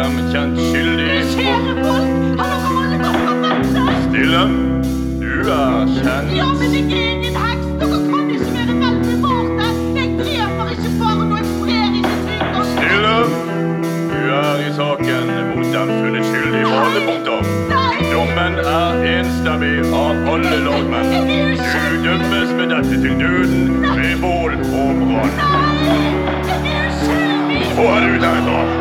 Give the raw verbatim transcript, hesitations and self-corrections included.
William kjent skyldig. Kjære folk, han har rollet opp på matte. Stille. Du er kjent. Ja, men jeg er ingen heks. Dere kan ikke være veldig borte. Jeg dreper ikke barn, og jeg sprer ikke sykdom. Stille. Du er i saken mot den funnet skyldig på alle punkter. Nei. Dommen er enstemmig av alle lagmenn. Du dømmes med dette til døden ved bål og brann. Nei, jeg er uskyldig. Få henne ut herfra.